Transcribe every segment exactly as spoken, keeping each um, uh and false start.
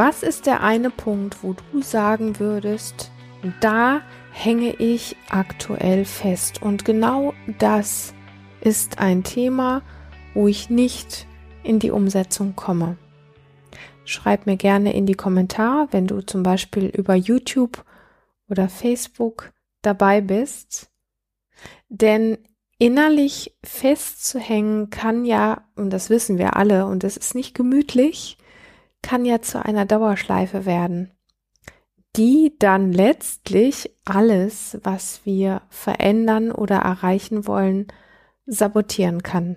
Was ist der eine Punkt, wo du sagen würdest, da hänge ich aktuell fest? Und genau das ist ein Thema, wo ich nicht in die Umsetzung komme. Schreib mir gerne in die Kommentare, wenn du zum Beispiel über YouTube oder Facebook dabei bist. Denn innerlich festzuhängen kann ja, und das wissen wir alle, und es ist nicht gemütlich, kann ja zu einer Dauerschleife werden, die dann letztlich alles, was wir verändern oder erreichen wollen, sabotieren kann.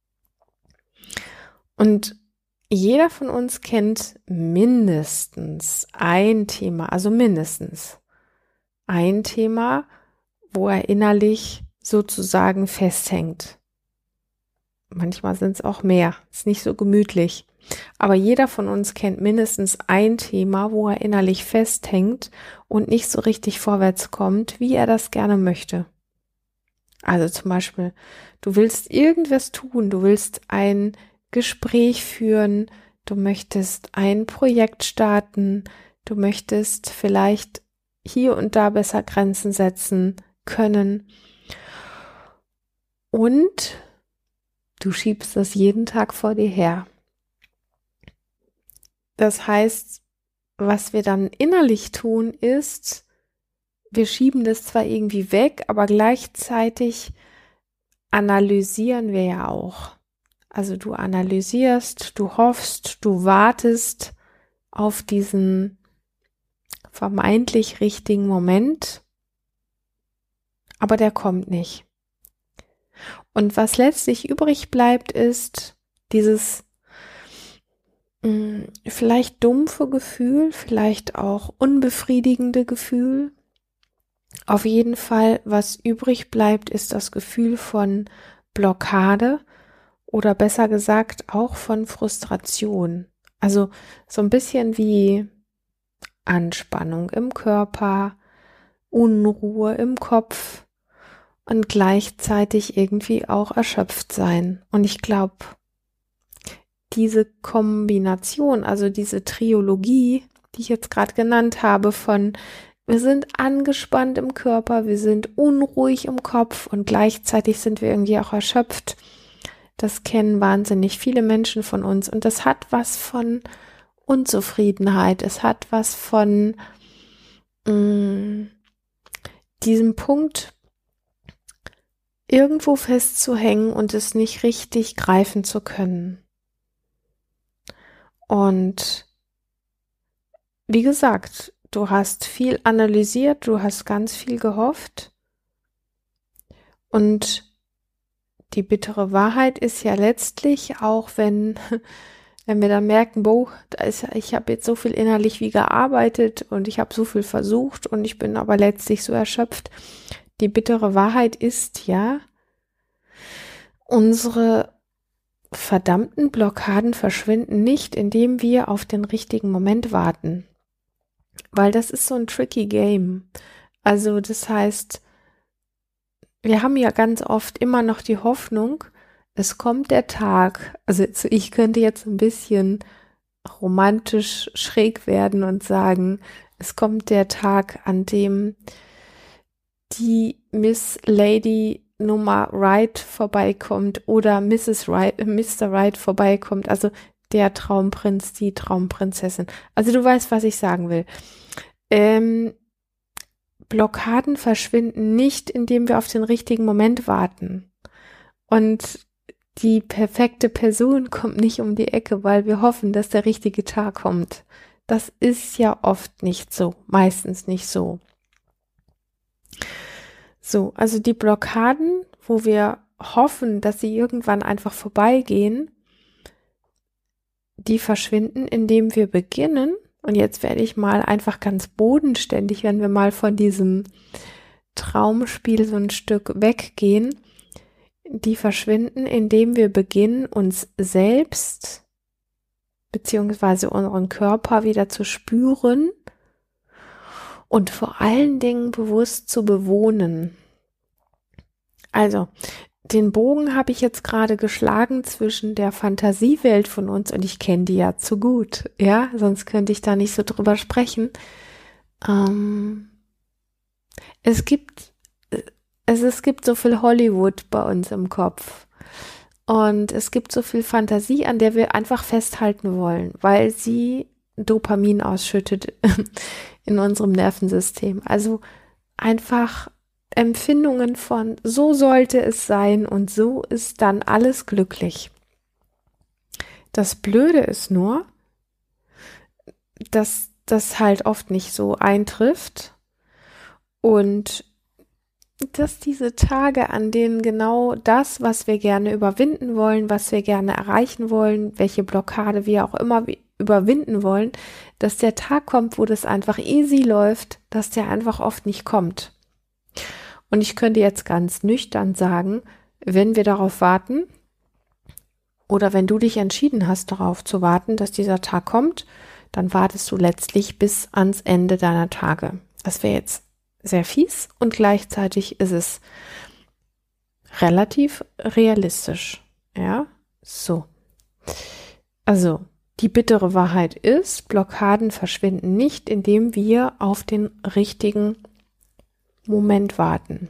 Und jeder von uns kennt mindestens ein Thema, also mindestens ein Thema, wo er innerlich sozusagen festhängt. Manchmal sind es auch mehr, ist nicht so gemütlich. Aber jeder von uns kennt mindestens ein Thema, wo er innerlich festhängt und nicht so richtig vorwärts kommt, wie er das gerne möchte. Also zum Beispiel, du willst irgendwas tun, du willst ein Gespräch führen, du möchtest ein Projekt starten, du möchtest vielleicht hier und da besser Grenzen setzen können und du schiebst das jeden Tag vor dir her. Das heißt, was wir dann innerlich tun, ist, wir schieben das zwar irgendwie weg, aber gleichzeitig analysieren wir ja auch. Also du analysierst, du hoffst, du wartest auf diesen vermeintlich richtigen Moment, aber der kommt nicht. Und was letztlich übrig bleibt, ist dieses mh, vielleicht dumpfe Gefühl, vielleicht auch unbefriedigende Gefühl. Auf jeden Fall, was übrig bleibt, ist das Gefühl von Blockade oder besser gesagt auch von Frustration. Also so ein bisschen wie Anspannung im Körper, Unruhe im Kopf und gleichzeitig irgendwie auch erschöpft sein. Und ich glaube, diese Kombination, also diese Triologie, die ich jetzt gerade genannt habe, von wir sind angespannt im Körper, wir sind unruhig im Kopf und gleichzeitig sind wir irgendwie auch erschöpft. Das kennen wahnsinnig viele Menschen von uns und das hat was von Unzufriedenheit, es hat was von mh, diesem Punkt, irgendwo festzuhängen und es nicht richtig greifen zu können. Und wie gesagt, du hast viel analysiert, du hast ganz viel gehofft und die bittere Wahrheit ist ja letztlich, auch wenn, wenn wir dann merken, boah, da ist, ich habe jetzt so viel innerlich wie gearbeitet und ich habe so viel versucht und ich bin aber letztlich so erschöpft. Die bittere Wahrheit ist ja, unsere verdammten Blockaden verschwinden nicht, indem wir auf den richtigen Moment warten. Weil das ist so ein tricky Game. Also das heißt, wir haben ja ganz oft immer noch die Hoffnung, es kommt der Tag, also ich könnte jetzt ein bisschen romantisch schräg werden und sagen, es kommt der Tag, an dem die Miss Lady Nummer Right vorbeikommt oder Misses Right, Mister Right vorbeikommt, also der Traumprinz, die Traumprinzessin. Also du weißt, was ich sagen will. Ähm, Blockaden verschwinden nicht, indem wir auf den richtigen Moment warten. Und die perfekte Person kommt nicht um die Ecke, weil wir hoffen, dass der richtige Tag kommt. Das ist ja oft nicht so, meistens nicht so. So, also die Blockaden, wo wir hoffen, dass sie irgendwann einfach vorbeigehen, die verschwinden, indem wir beginnen, und jetzt werde ich mal einfach ganz bodenständig, wenn wir mal von diesem Traumspiel so ein Stück weggehen, die verschwinden, indem wir beginnen, uns selbst beziehungsweise unseren Körper wieder zu spüren und vor allen Dingen bewusst zu bewohnen. Also, den Bogen habe ich jetzt gerade geschlagen zwischen der Fantasiewelt von uns, und ich kenne die ja zu gut, ja, sonst könnte ich da nicht so drüber sprechen. Ähm, es gibt, es, es gibt so viel Hollywood bei uns im Kopf. Und es gibt so viel Fantasie, an der wir einfach festhalten wollen, weil sie Dopamin ausschüttet in unserem Nervensystem. Also einfach Empfindungen von, so sollte es sein und so ist dann alles glücklich. Das Blöde ist nur, dass das halt oft nicht so eintrifft und dass diese Tage, an denen genau das, was wir gerne überwinden wollen, was wir gerne erreichen wollen, welche Blockade wir auch immer überwinden wollen, dass der Tag kommt, wo das einfach easy läuft, dass der einfach oft nicht kommt. Und ich könnte jetzt ganz nüchtern sagen, wenn wir darauf warten oder wenn du dich entschieden hast, darauf zu warten, dass dieser Tag kommt, dann wartest du letztlich bis ans Ende deiner Tage. Das wäre jetzt sehr fies und gleichzeitig ist es relativ realistisch. Ja, so. Also, die bittere Wahrheit ist, Blockaden verschwinden nicht, indem wir auf den richtigen Moment warten.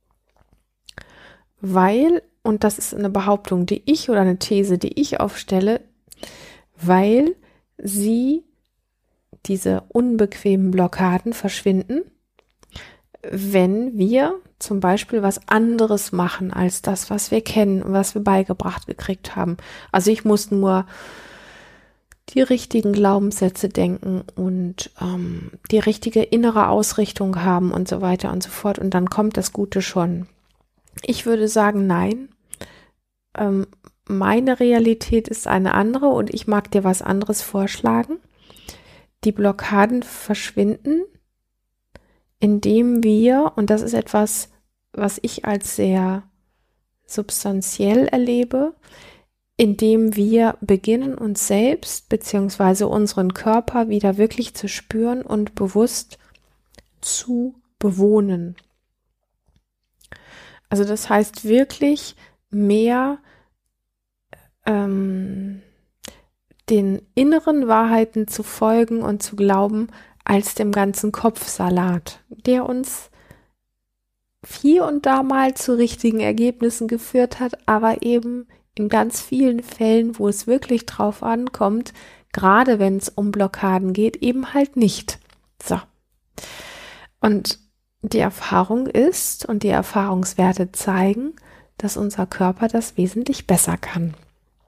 Weil, und das ist eine Behauptung, die ich oder eine These, die ich aufstelle, weil sie, diese unbequemen Blockaden verschwinden, wenn wir zum Beispiel was anderes machen als das, was wir kennen und was wir beigebracht gekriegt haben. Also ich muss nur die richtigen Glaubenssätze denken und ähm, die richtige innere Ausrichtung haben und so weiter und so fort und dann kommt das Gute schon. Ich würde sagen, nein, ähm, meine Realität ist eine andere und ich mag dir was anderes vorschlagen. Die Blockaden verschwinden, indem wir, und das ist etwas, was ich als sehr substanziell erlebe, indem wir beginnen, uns selbst bzw. unseren Körper wieder wirklich zu spüren und bewusst zu bewohnen. Also das heißt wirklich mehr ähm, den inneren Wahrheiten zu folgen und zu glauben, als dem ganzen Kopfsalat, der uns hier und da mal zu richtigen Ergebnissen geführt hat, aber eben in ganz vielen Fällen, wo es wirklich drauf ankommt, gerade wenn es um Blockaden geht, eben halt nicht. So. Und die Erfahrung ist und die Erfahrungswerte zeigen, dass unser Körper das wesentlich besser kann.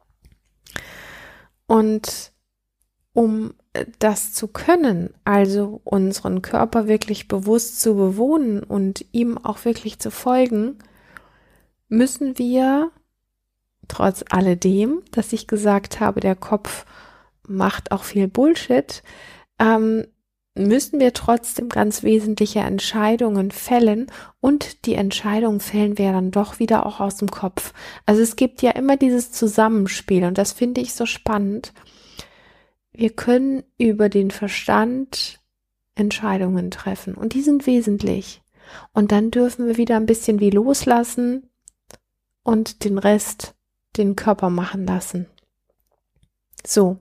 Und um das zu können, also unseren Körper wirklich bewusst zu bewohnen und ihm auch wirklich zu folgen, müssen wir trotz alledem, dass ich gesagt habe, der Kopf macht auch viel Bullshit, ähm, müssen wir trotzdem ganz wesentliche Entscheidungen fällen und die Entscheidungen fällen wir dann doch wieder auch aus dem Kopf. Also es gibt ja immer dieses Zusammenspiel und das finde ich so spannend. Wir können über den Verstand Entscheidungen treffen und die sind wesentlich. Und dann dürfen wir wieder ein bisschen wie loslassen und den Rest den Körper machen lassen. So,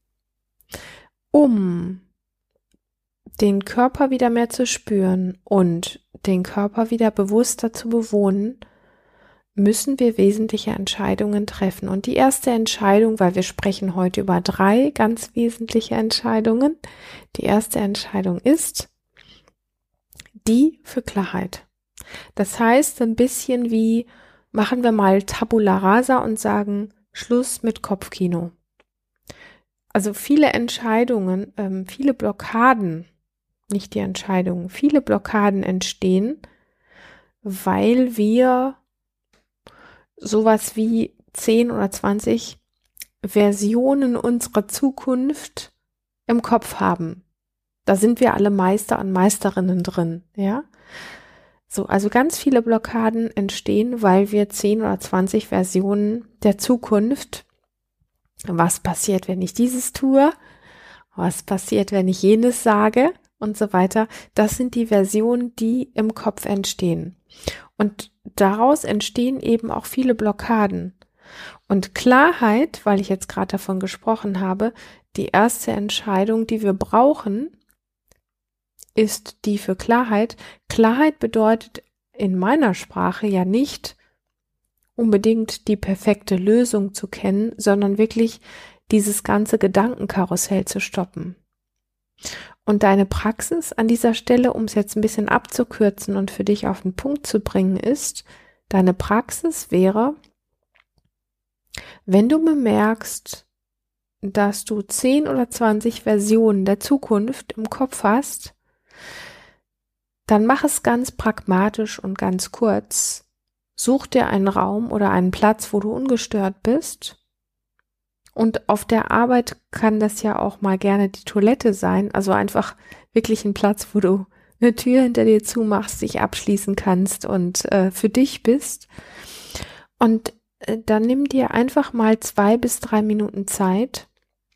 um den Körper wieder mehr zu spüren und den Körper wieder bewusster zu bewohnen, müssen wir wesentliche Entscheidungen treffen. Und die erste Entscheidung, weil wir sprechen heute über drei ganz wesentliche Entscheidungen, die erste Entscheidung ist die für Klarheit. Das heißt, ein bisschen wie, machen wir mal Tabula rasa und sagen, Schluss mit Kopfkino. Also viele Entscheidungen, ähm, viele Blockaden, nicht die Entscheidungen, viele Blockaden entstehen, weil wir sowas wie zehn oder zwanzig Versionen unserer Zukunft im Kopf haben. Da sind wir alle Meister und Meisterinnen drin, ja. So, also ganz viele Blockaden entstehen, weil wir zehn oder zwanzig Versionen der Zukunft, was passiert, wenn ich dieses tue, was passiert, wenn ich jenes sage und so weiter, das sind die Versionen, die im Kopf entstehen. Und daraus entstehen eben auch viele Blockaden. Und Klarheit, weil ich jetzt gerade davon gesprochen habe, die erste Entscheidung, die wir brauchen, ist die für Klarheit. Klarheit bedeutet in meiner Sprache ja nicht unbedingt die perfekte Lösung zu kennen, sondern wirklich dieses ganze Gedankenkarussell zu stoppen. Und deine Praxis an dieser Stelle, um es jetzt ein bisschen abzukürzen und für dich auf den Punkt zu bringen, ist, deine Praxis wäre, wenn du bemerkst, dass du zehn oder zwanzig Versionen der Zukunft im Kopf hast, dann mach es ganz pragmatisch und ganz kurz. Such dir einen Raum oder einen Platz, wo du ungestört bist. Und auf der Arbeit kann das ja auch mal gerne die Toilette sein, also einfach wirklich ein Platz, wo du eine Tür hinter dir zumachst, dich abschließen kannst und äh, für dich bist. Und äh, dann nimm dir einfach mal zwei bis drei Minuten Zeit.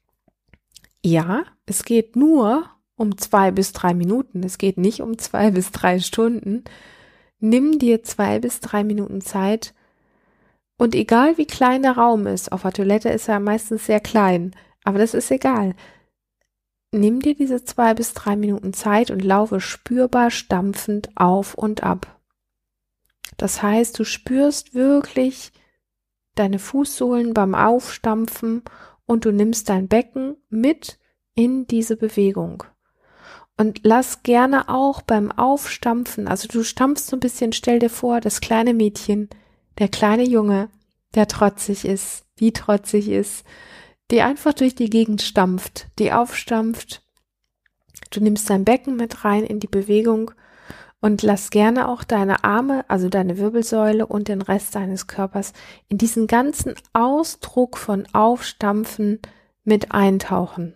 Ja, es geht nur um zwei bis drei Minuten, es geht nicht um zwei bis drei Stunden. Nimm dir zwei bis drei Minuten Zeit und egal wie klein der Raum ist, auf der Toilette ist er meistens sehr klein, aber das ist egal. Nimm dir diese zwei bis drei Minuten Zeit und laufe spürbar stampfend auf und ab. Das heißt, du spürst wirklich deine Fußsohlen beim Aufstampfen und du nimmst dein Becken mit in diese Bewegung. Und lass gerne auch beim Aufstampfen, also du stampfst so ein bisschen, stell dir vor, das kleine Mädchen, der kleine Junge, der trotzig ist, die trotzig ist, die einfach durch die Gegend stampft, die aufstampft. Du nimmst dein Becken mit rein in die Bewegung und lass gerne auch deine Arme, also deine Wirbelsäule und den Rest deines Körpers in diesen ganzen Ausdruck von Aufstampfen mit eintauchen.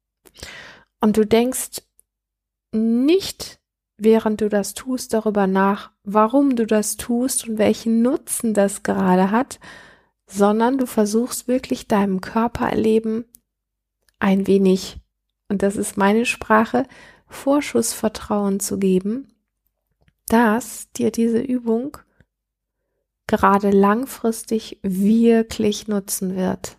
Und du denkst nicht, während du das tust, darüber nach, warum du das tust und welchen Nutzen das gerade hat, sondern du versuchst wirklich deinem Körpererleben ein wenig, und das ist meine Sprache, Vorschussvertrauen zu geben, dass dir diese Übung gerade langfristig wirklich nutzen wird.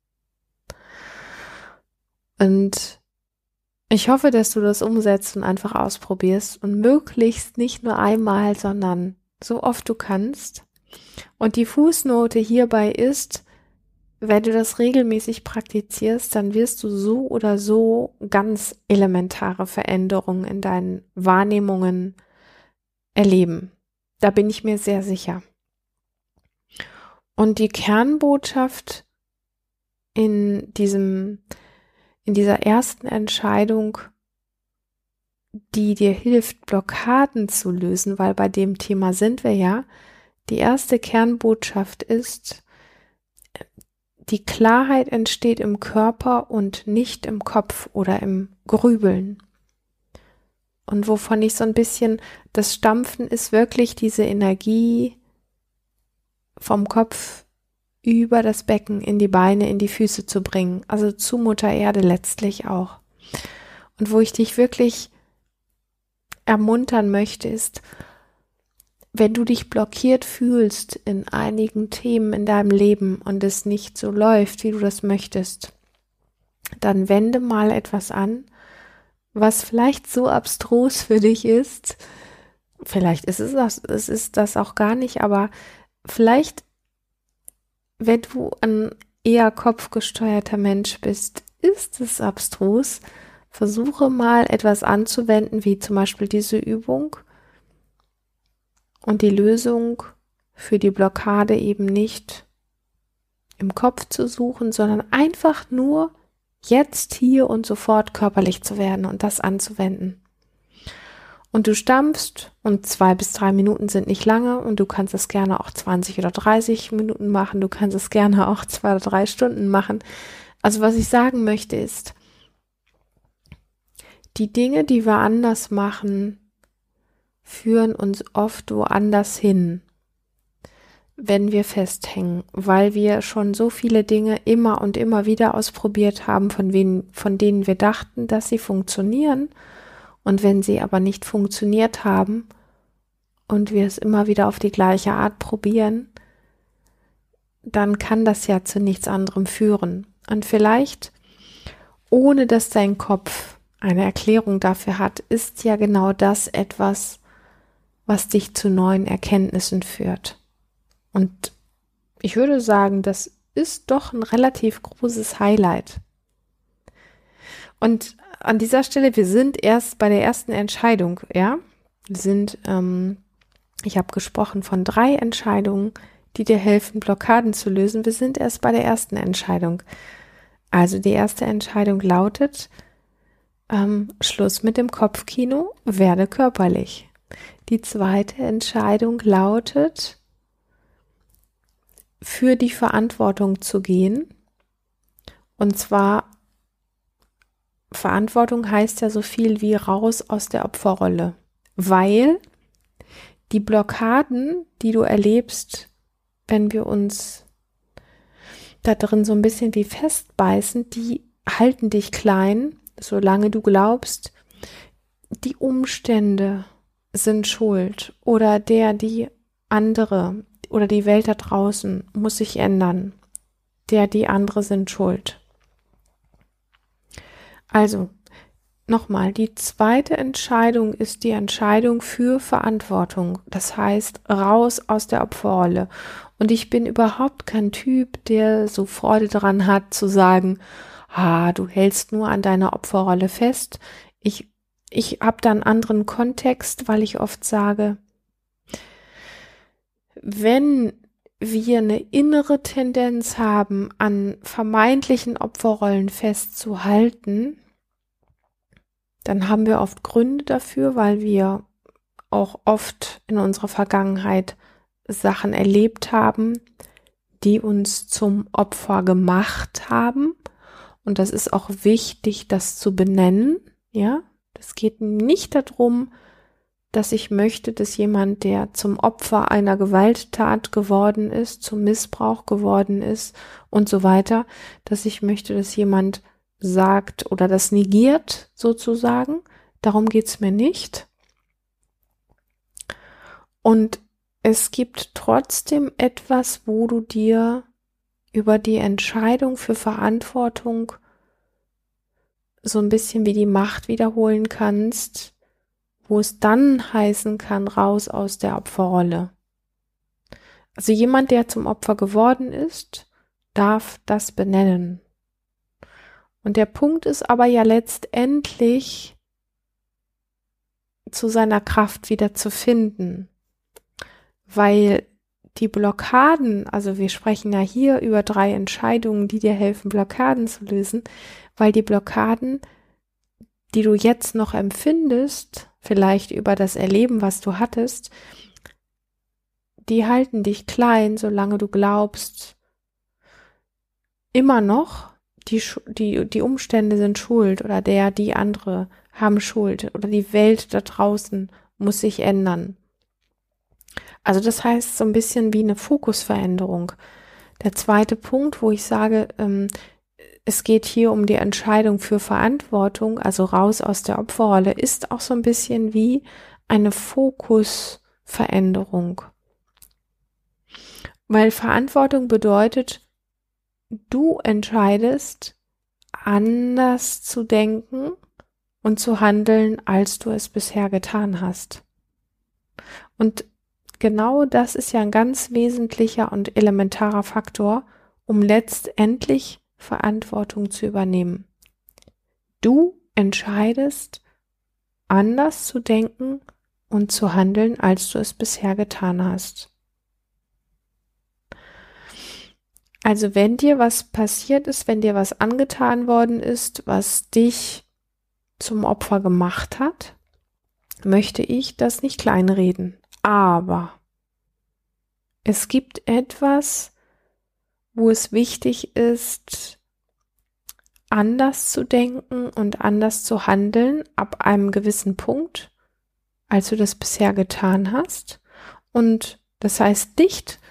Und ich hoffe, dass du das umsetzt und einfach ausprobierst und möglichst nicht nur einmal, sondern so oft du kannst. Und die Fußnote hierbei ist, wenn du das regelmäßig praktizierst, dann wirst du so oder so ganz elementare Veränderungen in deinen Wahrnehmungen erleben. Da bin ich mir sehr sicher. Und die Kernbotschaft in diesem in dieser ersten Entscheidung, die dir hilft, Blockaden zu lösen, weil bei dem Thema sind wir ja, die erste Kernbotschaft ist, die Klarheit entsteht im Körper und nicht im Kopf oder im Grübeln. Und wovon ich so ein bisschen, das Stampfen ist wirklich diese Energie vom Kopf über das Becken in die Beine, in die Füße zu bringen, also zu Mutter Erde letztlich auch. Und wo ich dich wirklich ermuntern möchte, ist, wenn du dich blockiert fühlst in einigen Themen in deinem Leben und es nicht so läuft, wie du das möchtest, dann wende mal etwas an, was vielleicht so abstrus für dich ist. Vielleicht ist es das, es ist das auch gar nicht, aber vielleicht, wenn du ein eher kopfgesteuerter Mensch bist, ist es abstrus. Versuche mal etwas anzuwenden, wie zum Beispiel diese Übung und die Lösung für die Blockade eben nicht im Kopf zu suchen, sondern einfach nur jetzt, hier und sofort körperlich zu werden und das anzuwenden. Und du stampfst und zwei bis drei Minuten sind nicht lange und du kannst es gerne auch zwanzig oder dreißig Minuten machen, du kannst es gerne auch zwei oder drei Stunden machen. Also was ich sagen möchte ist, die Dinge, die wir anders machen, führen uns oft woanders hin, wenn wir festhängen, weil wir schon so viele Dinge immer und immer wieder ausprobiert haben, von, wen, von denen wir dachten, dass sie funktionieren. Und wenn sie aber nicht funktioniert haben und wir es immer wieder auf die gleiche Art probieren, dann kann das ja zu nichts anderem führen. Und vielleicht, ohne dass dein Kopf eine Erklärung dafür hat, ist ja genau das etwas, was dich zu neuen Erkenntnissen führt. Und ich würde sagen, das ist doch ein relativ großes Highlight. Und an dieser Stelle, wir sind erst bei der ersten Entscheidung, ja. Wir sind, ähm, ich habe gesprochen von drei Entscheidungen, die dir helfen, Blockaden zu lösen. Wir sind erst bei der ersten Entscheidung. Also die erste Entscheidung lautet, ähm, Schluss mit dem Kopfkino, werde körperlich. Die zweite Entscheidung lautet, für die Verantwortung zu gehen. Und zwar, Verantwortung heißt ja so viel wie raus aus der Opferrolle, weil die Blockaden, die du erlebst, wenn wir uns da drin so ein bisschen wie festbeißen, die halten dich klein, solange du glaubst, die Umstände sind schuld oder der, die andere oder die Welt da draußen muss sich ändern, der, die andere sind schuld. Also, nochmal, die zweite Entscheidung ist die Entscheidung für Verantwortung. Das heißt, raus aus der Opferrolle. Und ich bin überhaupt kein Typ, der so Freude daran hat, zu sagen, ah, du hältst nur an deiner Opferrolle fest. Ich, ich habe da einen anderen Kontext, weil ich oft sage, wenn wir eine innere Tendenz haben, an vermeintlichen Opferrollen festzuhalten, dann haben wir oft Gründe dafür, weil wir auch oft in unserer Vergangenheit Sachen erlebt haben, die uns zum Opfer gemacht haben. Und das ist auch wichtig, das zu benennen. Ja, es geht nicht darum, dass ich möchte, dass jemand, der zum Opfer einer Gewalttat geworden ist, zum Missbrauch geworden ist und so weiter, dass ich möchte, dass jemand sagt oder das negiert sozusagen. Darum geht's mir nicht. Und es gibt trotzdem etwas, wo du dir über die Entscheidung für Verantwortung so ein bisschen wie die Macht wiederholen kannst, wo es dann heißen kann, raus aus der Opferrolle. Also jemand, der zum Opfer geworden ist, darf das benennen. Und der Punkt ist aber ja letztendlich, zu seiner Kraft wieder zu finden, weil die Blockaden, also wir sprechen ja hier über drei Entscheidungen, die dir helfen, Blockaden zu lösen, weil die Blockaden, die du jetzt noch empfindest, vielleicht über das Erleben, was du hattest, die halten dich klein, solange du glaubst, immer noch, die, die, die Umstände sind schuld oder der, die andere haben Schuld oder die Welt da draußen muss sich ändern. Also das heißt so ein bisschen wie eine Fokusveränderung. Der zweite Punkt, wo ich sage, ähm, es geht hier um die Entscheidung für Verantwortung, also raus aus der Opferrolle, ist auch so ein bisschen wie eine Fokusveränderung. Weil Verantwortung bedeutet, du entscheidest, anders zu denken und zu handeln, als du es bisher getan hast. Und genau das ist ja ein ganz wesentlicher und elementarer Faktor, um letztendlich Verantwortung zu übernehmen. Du entscheidest, anders zu denken und zu handeln, als du es bisher getan hast. Also wenn dir was passiert ist, wenn dir was angetan worden ist, was dich zum Opfer gemacht hat, möchte ich das nicht kleinreden. Aber es gibt etwas, wo es wichtig ist, anders zu denken und anders zu handeln ab einem gewissen Punkt, als du das bisher getan hast. Und das heißt nicht,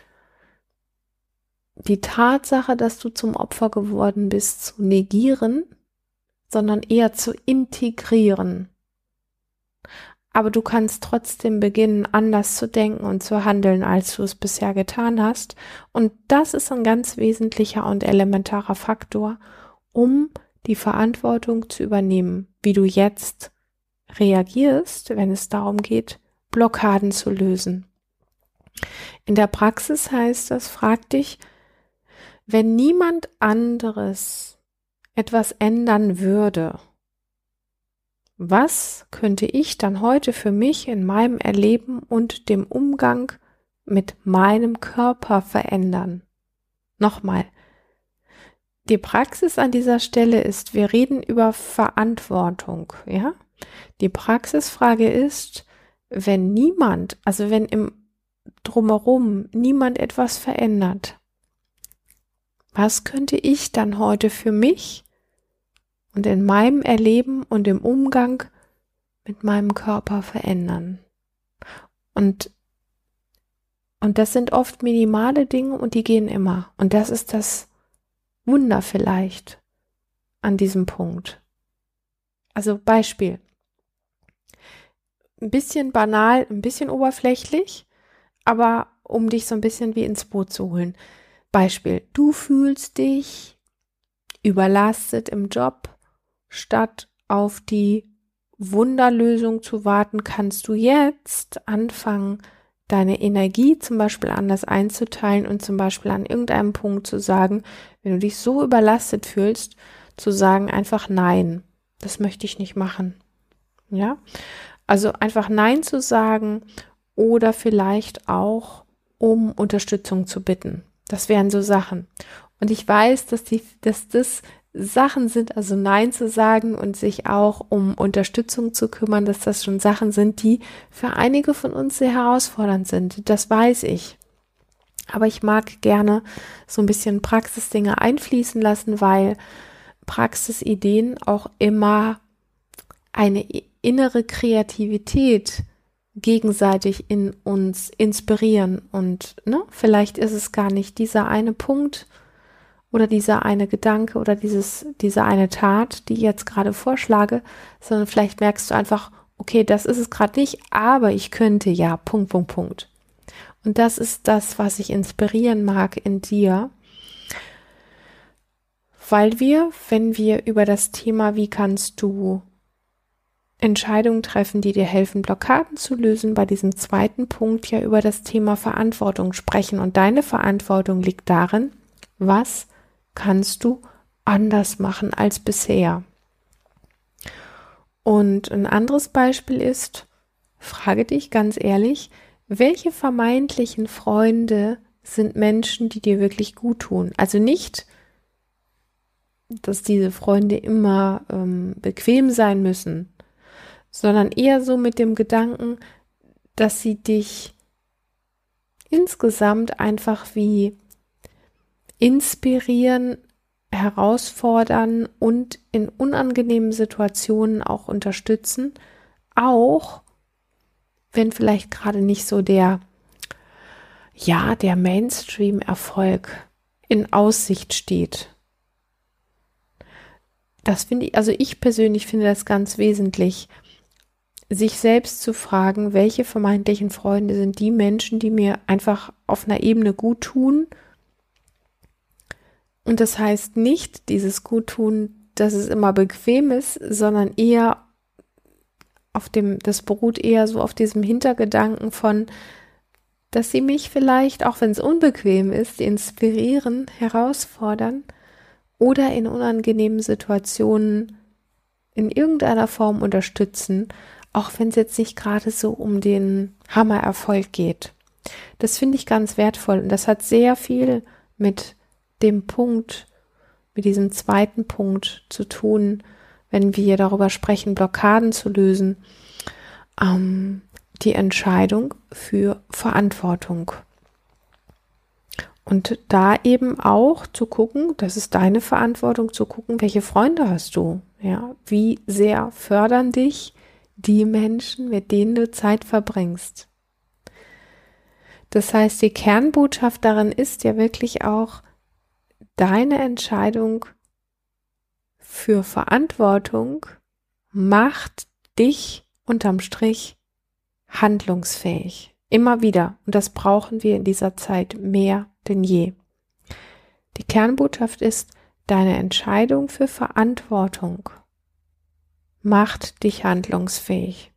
die Tatsache, dass du zum Opfer geworden bist, zu negieren, sondern eher zu integrieren. aber du kannst trotzdem beginnen, anders zu denken und zu handeln, als du es bisher getan hast. Und das ist ein ganz wesentlicher und elementarer Faktor, um die Verantwortung zu übernehmen, wie du jetzt reagierst, wenn es darum geht, Blockaden zu lösen. In der Praxis heißt das, frag dich, wenn niemand anderes etwas ändern würde, was könnte ich dann heute für mich in meinem Erleben und dem Umgang mit meinem Körper verändern? Nochmal, die Praxis an dieser Stelle ist, wir reden über Verantwortung, ja? Die Praxisfrage ist, wenn niemand, also wenn im Drumherum niemand etwas verändert, was könnte ich dann heute für mich und in meinem Erleben und im Umgang mit meinem Körper verändern? Und, und das sind oft minimale Dinge und die gehen immer. Und das ist das Wunder vielleicht an diesem Punkt. Also Beispiel. Ein bisschen banal, ein bisschen oberflächlich, aber um dich so ein bisschen wie ins Boot zu holen. Beispiel, du fühlst dich überlastet im Job, statt auf die Wunderlösung zu warten, kannst du jetzt anfangen, deine Energie zum Beispiel anders einzuteilen und zum Beispiel an irgendeinem Punkt zu sagen, wenn du dich so überlastet fühlst, zu sagen einfach nein, das möchte ich nicht machen. Ja, also einfach nein zu sagen oder vielleicht auch um Unterstützung zu bitten. Das wären so Sachen. Und ich weiß, dass die, dass das Sachen sind, also Nein zu sagen und sich auch um Unterstützung zu kümmern, dass das schon Sachen sind, die für einige von uns sehr herausfordernd sind. Das weiß ich. Aber ich mag gerne so ein bisschen Praxisdinge einfließen lassen, weil Praxisideen auch immer eine innere Kreativität gegenseitig in uns inspirieren. Und ne, vielleicht ist es gar nicht dieser eine Punkt, oder dieser eine Gedanke oder dieses, diese eine Tat, die ich jetzt gerade vorschlage, sondern vielleicht merkst du einfach, okay, das ist es gerade nicht, aber ich könnte ja, Punkt, Punkt, Punkt. Und das ist das, was ich inspirieren mag in dir, weil wir, wenn wir über das Thema, wie kannst du Entscheidungen treffen, die dir helfen, Blockaden zu lösen, bei diesem zweiten Punkt ja über das Thema Verantwortung sprechen. Und deine Verantwortung liegt darin, was kannst du anders machen als bisher. Und ein anderes Beispiel ist, frage dich ganz ehrlich, welche vermeintlichen Freunde sind Menschen, die dir wirklich gut tun? Also nicht, dass diese Freunde immer ähm, bequem sein müssen, sondern eher so mit dem Gedanken, dass sie dich insgesamt einfach wie inspirieren, herausfordern und in unangenehmen Situationen auch unterstützen, auch wenn vielleicht gerade nicht so der, ja, der Mainstream-Erfolg in Aussicht steht. Das finde ich, also ich persönlich finde das ganz wesentlich, sich selbst zu fragen, welche vermeintlichen Freunde sind die Menschen, die mir einfach auf einer Ebene gut tun. Und das heißt nicht, dieses Guttun, dass es immer bequem ist, sondern eher auf dem, das beruht eher so auf diesem Hintergedanken von, dass sie mich vielleicht, auch wenn es unbequem ist, inspirieren, herausfordern oder in unangenehmen Situationen in irgendeiner Form unterstützen, auch wenn es jetzt nicht gerade so um den Hammererfolg geht. Das finde ich ganz wertvoll und das hat sehr viel mit dem Punkt, mit diesem zweiten Punkt zu tun, wenn wir darüber sprechen, Blockaden zu lösen, ähm, die Entscheidung für Verantwortung. Und da eben auch zu gucken, das ist deine Verantwortung, zu gucken, welche Freunde hast du, ja, wie sehr fördern dich die Menschen, mit denen du Zeit verbringst. Das heißt, die Kernbotschaft darin ist ja wirklich auch, deine Entscheidung für Verantwortung macht dich unterm Strich handlungsfähig. Immer wieder. Und das brauchen wir in dieser Zeit mehr denn je. Die Kernbotschaft ist, deine Entscheidung für Verantwortung macht dich handlungsfähig.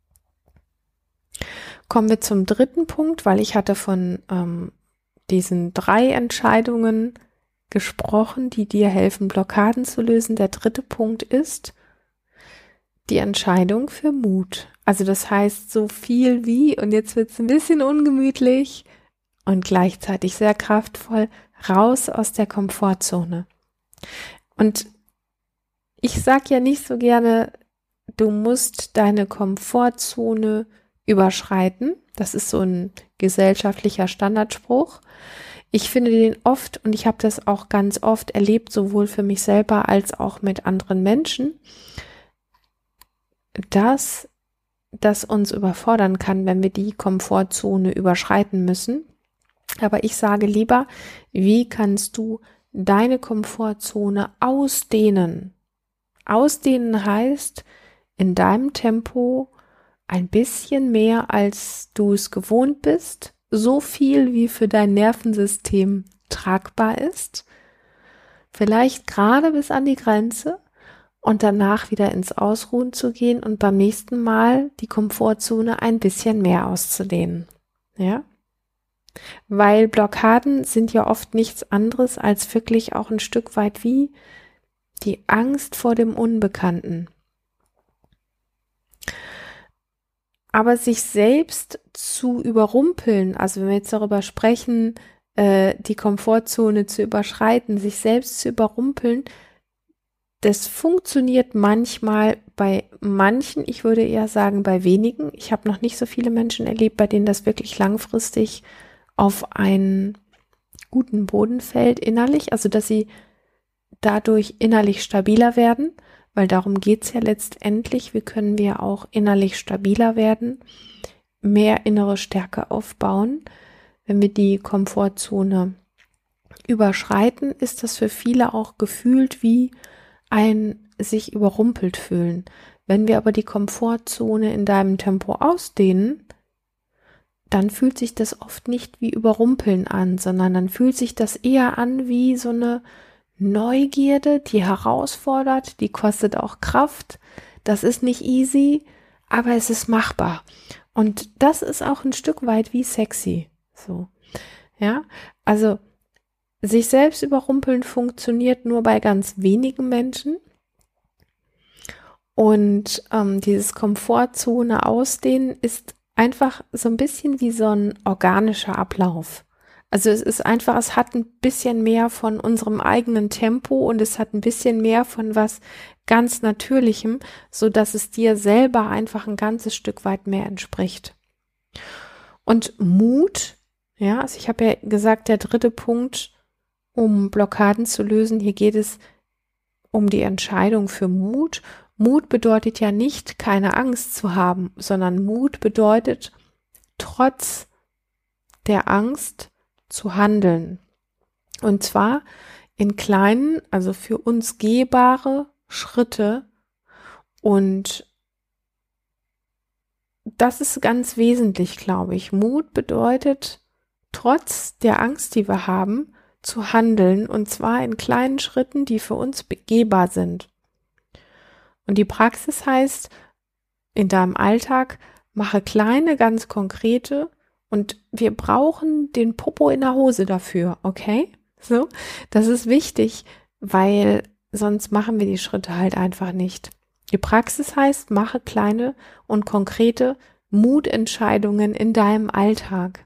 Kommen wir zum dritten Punkt, weil ich hatte von ähm, diesen drei Entscheidungen gesprochen, die dir helfen, Blockaden zu lösen. Der dritte Punkt ist die Entscheidung für Mut. Also das heißt so viel wie, und jetzt wird es ein bisschen ungemütlich und gleichzeitig sehr kraftvoll, raus aus der Komfortzone. Und ich sage ja nicht so gerne, du musst deine Komfortzone überschreiten. Das ist so ein gesellschaftlicher Standardspruch. Ich finde den oft, und ich habe das auch ganz oft erlebt, sowohl für mich selber als auch mit anderen Menschen, dass das uns überfordern kann, wenn wir die Komfortzone überschreiten müssen. Aber ich sage lieber, wie kannst du deine Komfortzone ausdehnen? Ausdehnen heißt, in deinem Tempo ein bisschen mehr, als du es gewohnt bist, so viel, wie für dein Nervensystem tragbar ist, vielleicht gerade bis an die Grenze und danach wieder ins Ausruhen zu gehen und beim nächsten Mal die Komfortzone ein bisschen mehr auszudehnen. Ja? Weil Blockaden sind ja oft nichts anderes als wirklich auch ein Stück weit wie die Angst vor dem Unbekannten. Aber sich selbst zu überrumpeln, also wenn wir jetzt darüber sprechen, äh, die Komfortzone zu überschreiten, sich selbst zu überrumpeln, das funktioniert manchmal bei manchen, ich würde eher sagen bei wenigen. Ich habe noch nicht so viele Menschen erlebt, bei denen das wirklich langfristig auf einen guten Boden fällt innerlich, also dass sie dadurch innerlich stabiler werden, weil darum geht es ja letztendlich, wie können wir auch innerlich stabiler werden, mehr innere Stärke aufbauen. Wenn wir die Komfortzone überschreiten, ist das für viele auch gefühlt wie ein sich überrumpelt fühlen. Wenn wir aber die Komfortzone in deinem Tempo ausdehnen, dann fühlt sich das oft nicht wie überrumpeln an, sondern dann fühlt sich das eher an wie so eine Neugierde, die herausfordert, die kostet auch Kraft. Das ist nicht easy, aber es ist machbar. Und das ist auch ein Stück weit wie sexy. So, ja, also sich selbst überrumpeln funktioniert nur bei ganz wenigen Menschen. Und ähm, dieses Komfortzone ausdehnen ist einfach so ein bisschen wie so ein organischer Ablauf. Also es ist einfach, es hat ein bisschen mehr von unserem eigenen Tempo und es hat ein bisschen mehr von was ganz Natürlichem, so dass es dir selber einfach ein ganzes Stück weit mehr entspricht. Und Mut, ja, also ich habe ja gesagt, der dritte Punkt, um Blockaden zu lösen, hier geht es um die Entscheidung für Mut. Mut bedeutet ja nicht, keine Angst zu haben, sondern Mut bedeutet, trotz der Angst zu handeln. Und zwar in kleinen, also für uns gehbare Schritte. Und das ist ganz wesentlich, glaube ich. Mut bedeutet, trotz der Angst, die wir haben, zu handeln. Und zwar in kleinen Schritten, die für uns begehbar sind. Und die Praxis heißt, in deinem Alltag mache kleine, ganz konkrete, und wir brauchen den Popo in der Hose dafür, okay? So, das ist wichtig, weil sonst machen wir die Schritte halt einfach nicht. Die Praxis heißt, mache kleine und konkrete Mutentscheidungen in deinem Alltag.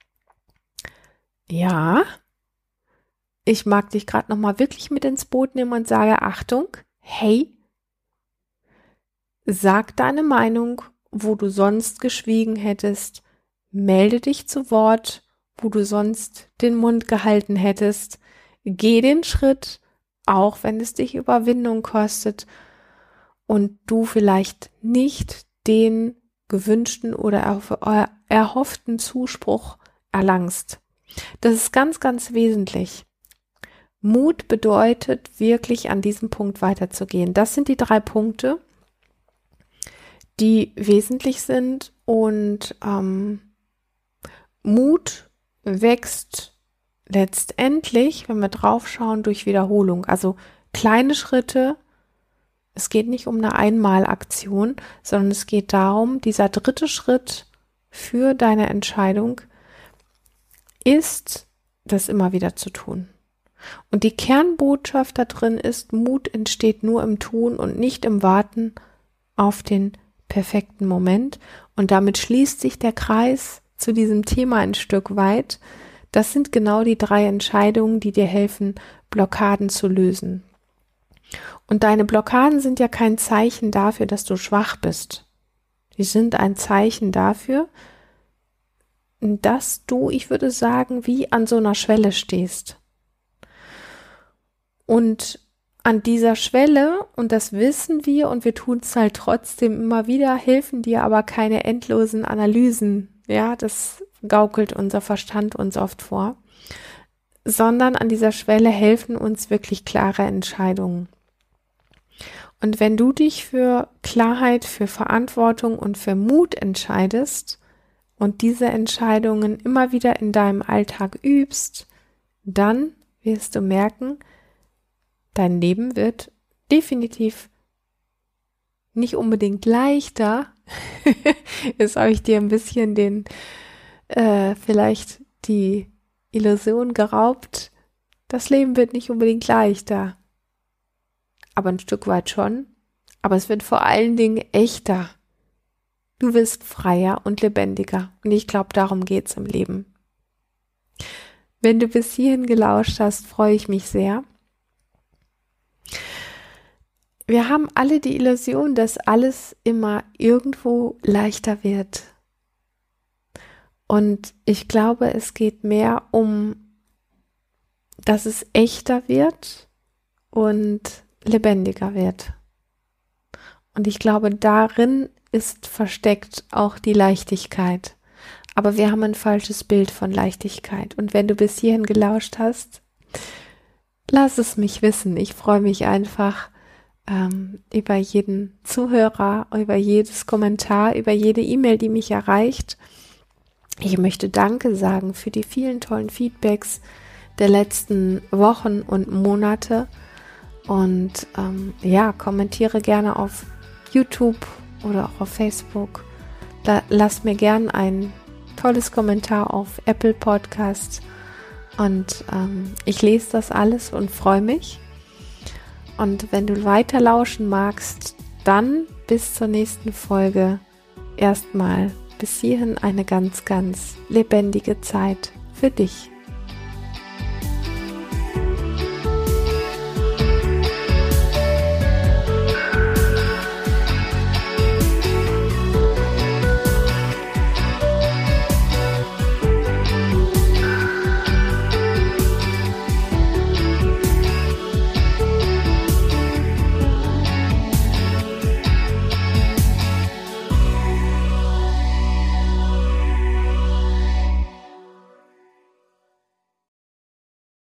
Ja, ich mag dich gerade nochmal wirklich mit ins Boot nehmen und sage, Achtung, hey, sag deine Meinung, wo du sonst geschwiegen hättest. Melde dich zu Wort, wo du sonst den Mund gehalten hättest. Geh den Schritt, auch wenn es dich Überwindung kostet und du vielleicht nicht den gewünschten oder erhofften Zuspruch erlangst. Das ist ganz, ganz wesentlich. Mut bedeutet wirklich, an diesem Punkt weiterzugehen. Das sind die drei Punkte, die wesentlich sind und ähm, Mut wächst letztendlich, wenn wir drauf schauen, durch Wiederholung. Also kleine Schritte. Es geht nicht um eine Einmalaktion, sondern es geht darum, dieser dritte Schritt für deine Entscheidung ist, das immer wieder zu tun. Und die Kernbotschaft da drin ist, Mut entsteht nur im Tun und nicht im Warten auf den perfekten Moment. Und damit schließt sich der Kreis zu diesem Thema ein Stück weit. Das sind genau die drei Entscheidungen, die dir helfen, Blockaden zu lösen. Und deine Blockaden sind ja kein Zeichen dafür, dass du schwach bist. Die sind ein Zeichen dafür, dass du, ich würde sagen, wie an so einer Schwelle stehst. Und an dieser Schwelle, und das wissen wir und wir tun es halt trotzdem immer wieder, helfen dir aber keine endlosen Analysen. Ja, das gaukelt unser Verstand uns oft vor. Sondern an dieser Schwelle helfen uns wirklich klare Entscheidungen. Und wenn du dich für Klarheit, für Verantwortung und für Mut entscheidest und diese Entscheidungen immer wieder in deinem Alltag übst, dann wirst du merken, dein Leben wird definitiv nicht unbedingt leichter. Jetzt habe ich dir ein bisschen den, äh, vielleicht die Illusion geraubt. Das Leben wird nicht unbedingt leichter. Aber ein Stück weit schon. Aber es wird vor allen Dingen echter. Du wirst freier und lebendiger. Und ich glaube, darum geht's im Leben. Wenn du bis hierhin gelauscht hast, freue ich mich sehr. Wir haben alle die Illusion, dass alles immer irgendwo leichter wird. Und ich glaube, es geht mehr um, dass es echter wird und lebendiger wird. Und ich glaube, darin ist versteckt auch die Leichtigkeit. Aber wir haben ein falsches Bild von Leichtigkeit. Und wenn du bis hierhin gelauscht hast, lass es mich wissen. Ich freue mich einfach ähm, über jeden Zuhörer, über jedes Kommentar, über jede E-Mail, die mich erreicht. Ich möchte Danke sagen für die vielen tollen Feedbacks der letzten Wochen und Monate. Und ähm, ja, kommentiere gerne auf YouTube oder auch auf Facebook. Da, lass mir gern ein tolles Kommentar auf Apple Podcast. Und ähm, ich lese das alles und freue mich. Und wenn du weiter lauschen magst, dann bis zur nächsten Folge. Erstmal bis hierhin eine ganz, ganz lebendige Zeit für dich.